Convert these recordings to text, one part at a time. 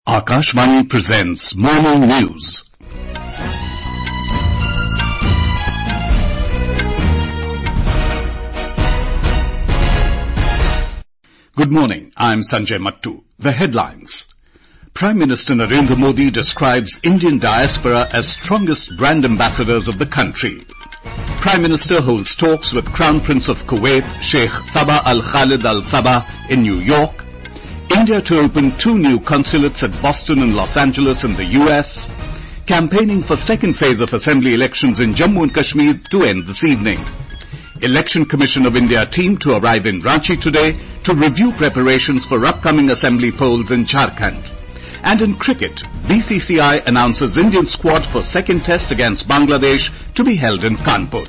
Akashvani presents Morning News. Good morning, I'm Sanjay Mattu. The headlines. Prime Minister Narendra Modi describes Indian diaspora as strongest brand ambassadors of the country. Prime Minister holds talks with Crown Prince of Kuwait, Sheikh Sabah Al Khalid Al Sabah in New York. India to open 2 new consulates at Boston and Los Angeles in the US. Campaigning for second phase of assembly elections in Jammu and Kashmir to end this evening. Election Commission of India team to arrive in Ranchi today to review preparations for upcoming assembly polls in Jharkhand. And in cricket, BCCI announces Indian squad for second test against Bangladesh to be held in Kanpur.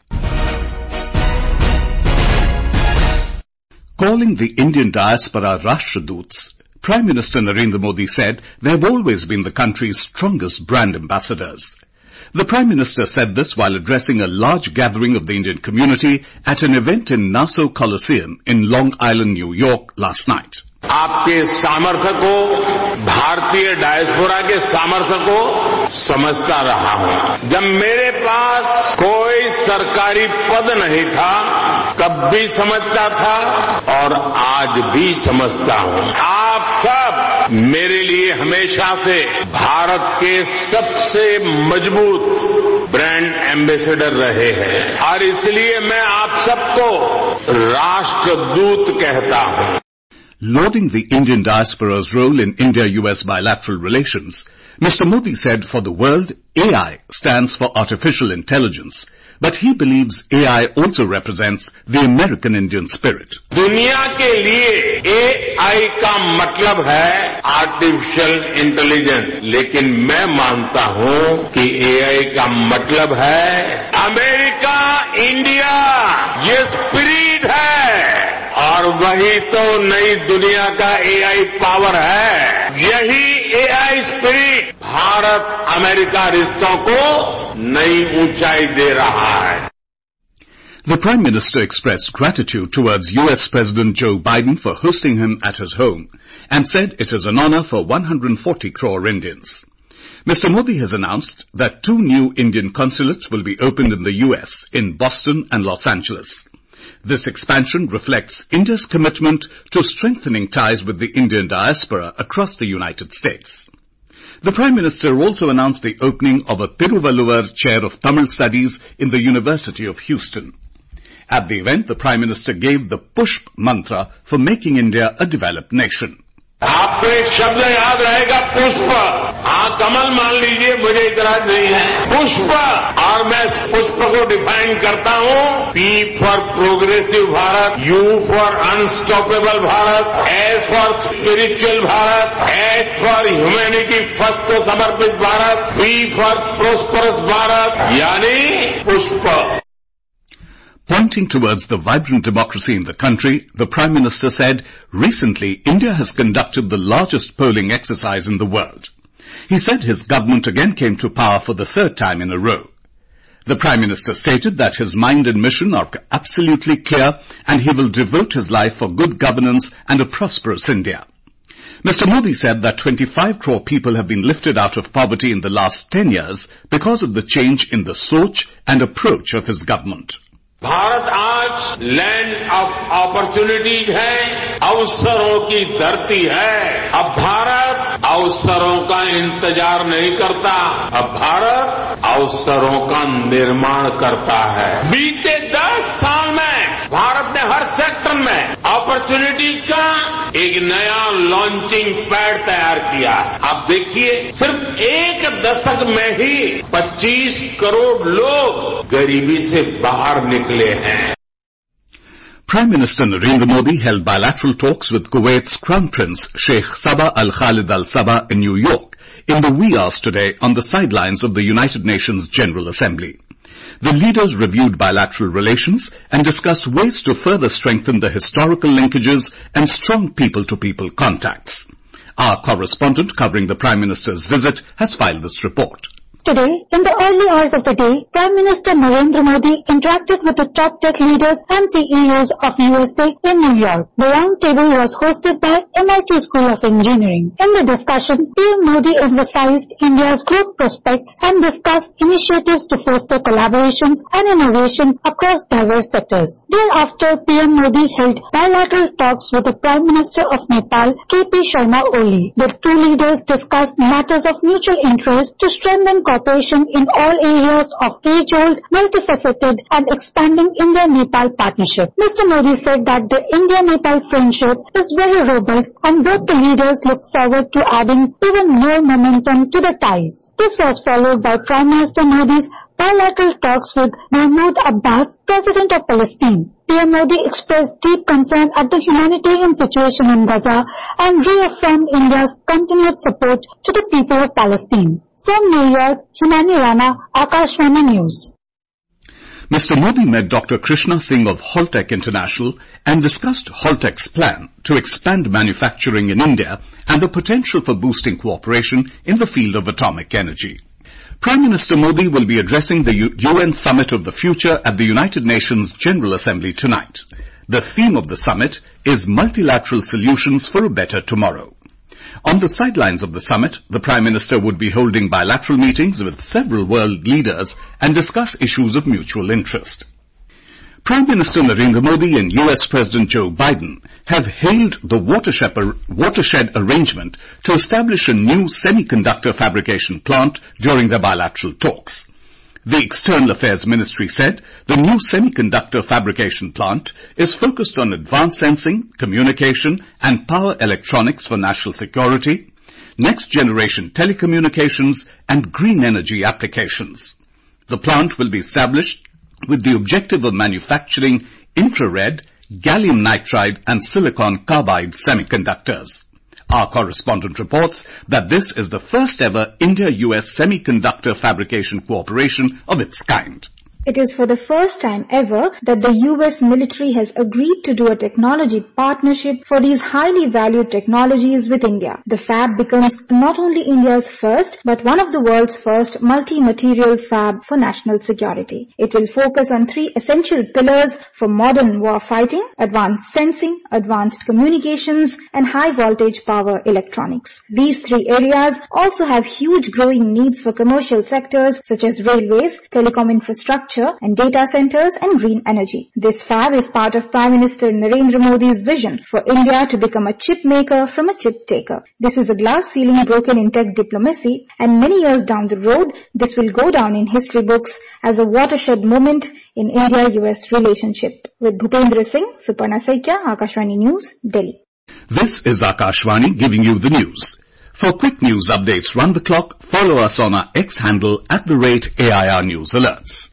Calling the Indian diaspora Rashtraduts, Prime Minister Narendra Modi said they have always been the country's strongest brand ambassadors. The Prime Minister said this while addressing a large gathering of the Indian community at an event in Nassau Coliseum in Long Island, New York last night. आपके सामर्थ्य को, भारतीय diaspora के सामर्थ्य को समझता रहा हूं। जब मेरे पास कोई सरकारी पद नहीं था, तब भी समझता था और आज भी समझता हूं। आप सब मेरे लिए हमेशा से भारत के सबसे मजबूत ब्रांड एम्बेसडर रहे हैं और इसलिए मैं आप सबको राष्ट्रदूत कहता हूं। Lauding the Indian diaspora's role in India-US bilateral relations, Mr. Modi said for the world, AI stands for artificial intelligence, but he believes AI also represents the American Indian spirit. दुनिया के लिए AI का मतलब है artificial intelligence, लेकिन मैं मानता हूं कि AI का मतलब है अमेरिका, इंडिया, ये स्पिरिट है और वही तो नई दुनिया का AI पावर है। यही AI स्पिरिट भारत अमेरिका रिश्तों को नई ऊंचाई दे रहा है। The Prime Minister expressed gratitude towards US President Joe Biden for hosting him at his home and said it is an honor for 140 crore Indians. Mr. Modi has announced that 2 new Indian consulates will be opened in the US in Boston and Los Angeles. This expansion reflects India's commitment to strengthening ties with the Indian diaspora across the United States. The Prime Minister also announced the opening of a Tiruvalluvar Chair of Tamil Studies in the University of Houston. At the event, the Prime Minister gave the Pushp mantra for making India a developed nation. आपको एक शब्द याद रहेगा, पुष्प। कमल मान लीजिए, मुझे इतराज नहीं है। पुष्प, और मैं पुष्प को डिफाइन करता हूं, P for progressive Bharat, U for unstoppable Bharat, S for spiritual Bharat, H for humanity first को समर्पित Bharat, P for prosperous Bharat, यानी पुष्प। Pointing towards the vibrant democracy in the country, the Prime Minister said, recently India has conducted the largest polling exercise in the world. He said his government again came to power for the 3rd time in a row. The Prime Minister stated that his mind and mission are absolutely clear and he will devote his life for good governance and a prosperous India. Mr. Modi said that 25 crore people have been lifted out of poverty in the last 10 years because of the change in the soch and approach of his government. Bharat आज land of opportunities है, अवसरों की धरती है। अब भारत अवसरों का इंतजार नहीं करता, अब भारत अवसरों का निर्माण करता है। बीते 10 साल में भारत ने हर सेक्टर में अपॉर्चुनिटीज का एक नया लॉन्चिंग पैड तैयार किया। अब देखिए, सिर्फ 1 दशक में ही 25 करोड़ लोग गरीबी से बाहर निकले। Prime Minister Narendra Modi held bilateral talks with Kuwait's Crown Prince Sheikh Sabah Al Khalid Al Sabah in New York in the wee hours today on the sidelines of the United Nations General Assembly. The leaders reviewed bilateral relations and discussed ways to further strengthen the historical linkages and strong people-to-people contacts. Our correspondent covering the Prime Minister's visit has filed this report. Today, in the early hours of the day, Prime Minister Narendra Modi interacted with the top tech leaders and CEOs of USA in New York. The roundtable was hosted by MIT School of Engineering. In the discussion, PM Modi emphasized India's growth prospects and discussed initiatives to foster collaborations and innovation across diverse sectors. Thereafter, PM Modi held bilateral talks with the Prime Minister of Nepal, KP Sharma Oli. The two leaders discussed matters of mutual interest to strengthen cooperation in all areas of age-old, multifaceted and expanding India-Nepal partnership. Mr. Modi said that the India-Nepal friendship is very robust and both the leaders look forward to adding even more momentum to the ties. This was followed by Prime Minister Modi's bilateral talks with Mahmoud Abbas, President of Palestine. PM Modi expressed deep concern at the humanitarian situation in Gaza and reaffirmed India's continued support to the people of Palestine. From New York, Himani Rana, Akashvani News. Mr. Modi met Dr. Krishna Singh of Holtec International and discussed Holtec's plan to expand manufacturing in India and the potential for boosting cooperation in the field of atomic energy. Prime Minister Modi will be addressing the UN Summit of the Future at the United Nations General Assembly tonight. The theme of the summit is Multilateral Solutions for a Better Tomorrow. On the sidelines of the summit, the Prime Minister would be holding bilateral meetings with several world leaders and discuss issues of mutual interest. Prime Minister Narendra Modi and US President Joe Biden have hailed the watershed arrangement to establish a new semiconductor fabrication plant during their bilateral talks. The External Affairs Ministry said the new semiconductor fabrication plant is focused on advanced sensing, communication and power electronics for national security, next-generation telecommunications and green energy applications. The plant will be established with the objective of manufacturing infrared, gallium nitride and silicon carbide semiconductors. Our correspondent reports that this is the first ever India-US semiconductor fabrication cooperation of its kind. It is for the first time ever that the US military has agreed to do a technology partnership for these highly valued technologies with India. The fab becomes not only India's first, but one of the world's first multi-material fab for national security. It will focus on three essential pillars for modern war fighting: advanced sensing, advanced communications, and high voltage power electronics. These three areas also have huge growing needs for commercial sectors such as railways, telecom infrastructure, and data centers and green energy. This fab is part of Prime Minister Narendra Modi's vision for India to become a chip maker from a chip taker. This is a glass ceiling broken in tech diplomacy, and many years down the road, this will go down in history books as a watershed moment in India-US relationship. With Bhupendra Singh, Suparna Saikya, Akashvani News, Delhi. This is Akashvani giving you the news. For quick news updates round the clock, follow us on our X handle @AIR News Alerts.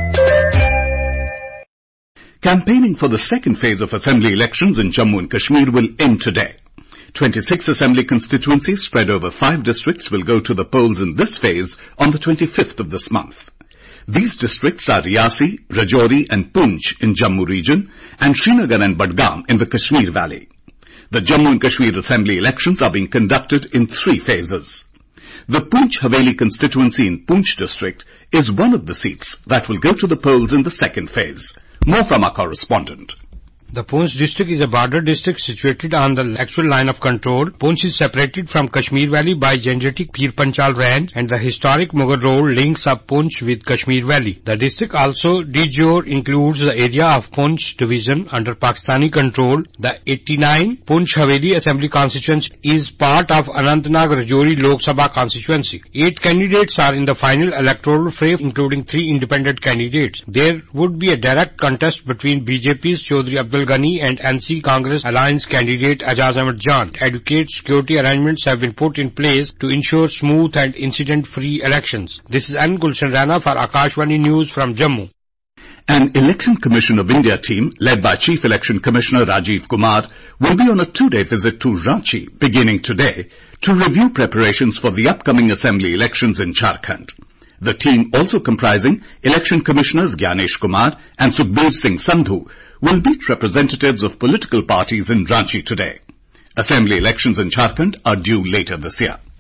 Campaigning for the second phase of assembly elections in Jammu and Kashmir will end today. 26 assembly constituencies spread over 5 districts will go to the polls in this phase on the 25th of this month. These districts are Riyasi, Rajouri and Poonch in Jammu region and Srinagar and Budgam in the Kashmir Valley. The Jammu and Kashmir Assembly elections are being conducted in 3 phases. The Poonch Haveli constituency in Poonch district is one of the seats that will go to the polls in the second phase. More from our correspondent. The Poonch district is a border district situated on the actual line of control. Poonch is separated from Kashmir Valley by Gangetic Pir Panchal Range, and the historic Mughal Road links up Poonch with Kashmir Valley. The district also de jure includes the area of Poonch division under Pakistani control. The 89 Poonch Haveli Assembly constituency is part of Anantnag Rajouri Lok Sabha constituency. 8 candidates are in the final electoral fray, including 3 independent candidates. There would be a direct contest between BJP's Chaudhry Abdul Ghani and NC Congress Alliance candidate Ajaz Ahmed Jan. Adequate security arrangements have been put in place to ensure smooth and incident-free elections. This is N. Gulshan Rana for Akashvani News from Jammu. An Election Commission of India team, led by Chief Election Commissioner Rajiv Kumar, will be on a 2-day visit to Ranchi beginning today to review preparations for the upcoming assembly elections in Jharkhand. The team, also comprising Election Commissioners Gyanesh Kumar and Sukhbir Singh Sandhu, will meet representatives of political parties in Ranchi today. Assembly elections in Jharkhand are due later this year.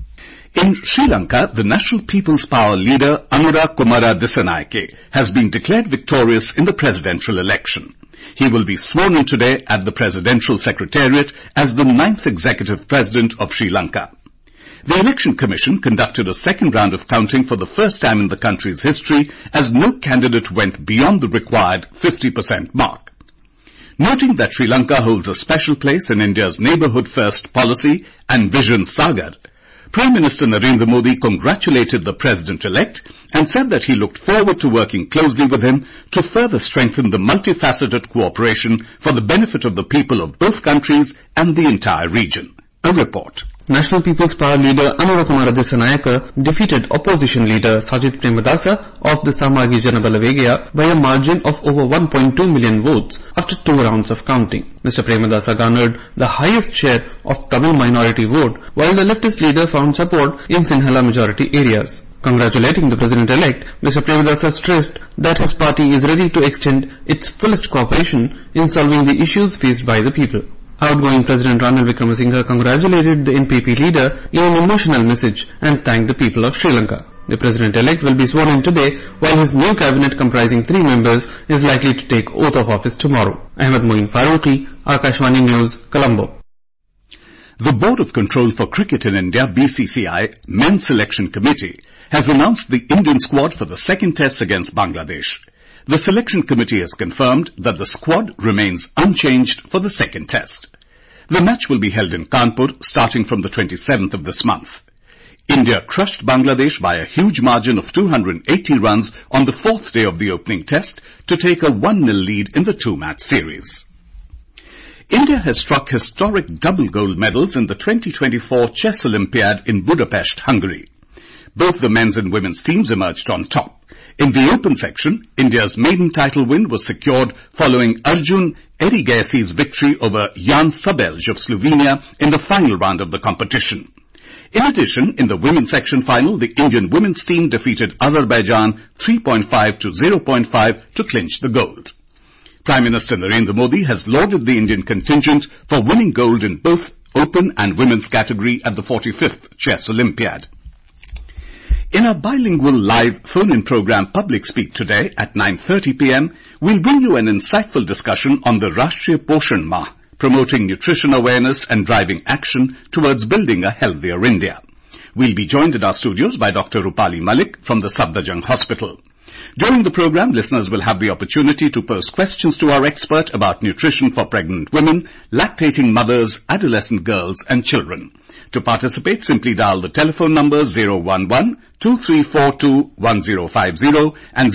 In Sri Lanka, the National People's Power leader Anura Kumara Dissanayake has been declared victorious in the presidential election. He will be sworn in today at the Presidential Secretariat as the 9th Executive President of Sri Lanka. The Election Commission conducted a second round of counting for the first time in the country's history, as no candidate went beyond the required 50% mark. Noting that Sri Lanka holds a special place in India's neighbourhood first policy and Vision Sagar, Prime Minister Narendra Modi congratulated the President-elect and said that he looked forward to working closely with him to further strengthen the multifaceted cooperation for the benefit of the people of both countries and the entire region. A report. National People's Power leader Anura Kumara Dissanayake defeated opposition leader Sajith Premadasa of the Samagi Jana Balawegaya by a margin of over 1.2 million votes after 2 rounds of counting. Mr. Premadasa garnered the highest share of Tamil minority vote, while the leftist leader found support in Sinhala majority areas. Congratulating the President-elect, Mr. Premadasa stressed that his party is ready to extend its fullest cooperation in solving the issues faced by the people. Outgoing President Ranil Wickremesinghe congratulated the NPP leader in an emotional message and thanked the people of Sri Lanka. The President-elect will be sworn in today, while his new cabinet comprising 3 members is likely to take oath of office tomorrow. Ahmed Moin Farooqi, Akashvani News, Colombo. The Board of Control for Cricket in India, BCCI, Men's Selection Committee, has announced the Indian squad for the second test against Bangladesh. The selection committee has confirmed that the squad remains unchanged for the second test. The match will be held in Kanpur starting from the 27th of this month. India crushed Bangladesh by a huge margin of 280 runs on the 4th day of the opening test to take a 1-0 lead in the 2-match series. India has struck historic double gold medals in the 2024 Chess Olympiad in Budapest, Hungary. Both the men's and women's teams emerged on top. In the open section, India's maiden title win was secured following Arjun Erigai's victory over Jan Sabelj of Slovenia in the final round of the competition. In addition, in the women's section final, the Indian women's team defeated Azerbaijan 3.5 to 0.5 to clinch the gold. Prime Minister Narendra Modi has lauded the Indian contingent for winning gold in both open and women's category at the 45th Chess Olympiad. In our bilingual live phone-in program Public Speak today at 9:30 p.m., we'll bring you an insightful discussion on the Rashtriya Poshan Mah, promoting nutrition awareness and driving action towards building a healthier India. We'll be joined in our studios by Dr. Rupali Malik from the Safdarjung Hospital. During the program, listeners will have the opportunity to pose questions to our expert about nutrition for pregnant women, lactating mothers, adolescent girls and children. To participate, simply dial the telephone numbers 011-2342-1050 and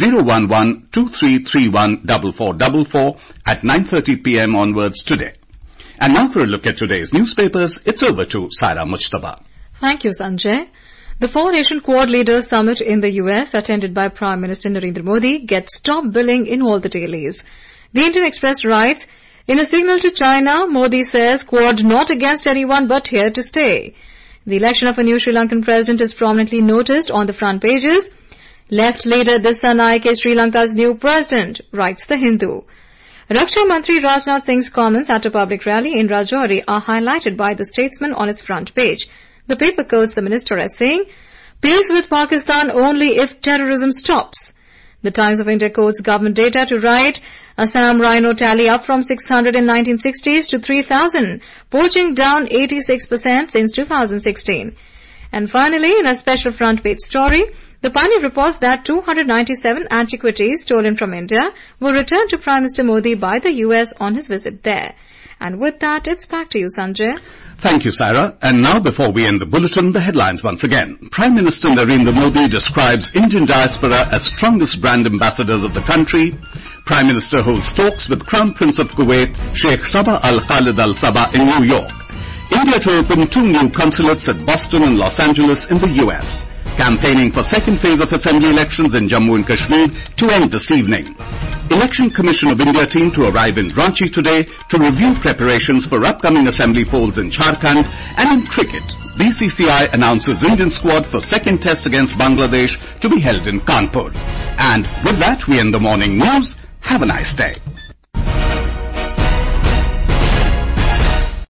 011-2331-4444 at 9:30 p.m. onwards today. And now for a look at today's newspapers, it's over to Saira Mujtaba. Thank you, Sanjay. The Four-Nation Quad Leaders Summit in the US, attended by Prime Minister Narendra Modi, gets top billing in all the dailies. The Indian Express writes, in a signal to China, Modi says Quad not against anyone but here to stay. The election of a new Sri Lankan president is prominently noticed on the front pages. Left leader Dissanayake is Sri Lanka's new president, writes The Hindu. Raksha Mantri Rajnath Singh's comments at a public rally in Rajouri are highlighted by The Statesman on its front page. The paper quotes the minister as saying, peace with Pakistan only if terrorism stops. The Times of India quotes government data to write, Assam rhino tally up from 600 in 1960s to 3,000, poaching down 86% since 2016. And finally, in a special front page story, the Pioneer reports that 297 antiquities stolen from India were returned to Prime Minister Modi by the US on his visit there. And with that, it's back to you, Sanjay. Thank you, Saira. And now, before we end the bulletin, the headlines once again. Prime Minister Narendra Modi describes Indian diaspora as strongest brand ambassadors of the country. Prime Minister holds talks with Crown Prince of Kuwait, Sheikh Sabah Al Khalid Al Sabah in New York. India to open 2 new consulates at Boston and Los Angeles in the US. Campaigning for second phase of assembly elections in Jammu and Kashmir to end this evening. Election Commission of India team to arrive in Ranchi today to review preparations for upcoming assembly polls in Jharkhand. And in cricket, BCCI announces Indian squad for second test against Bangladesh to be held in Kanpur. And with that, we end the morning news. Have a nice day.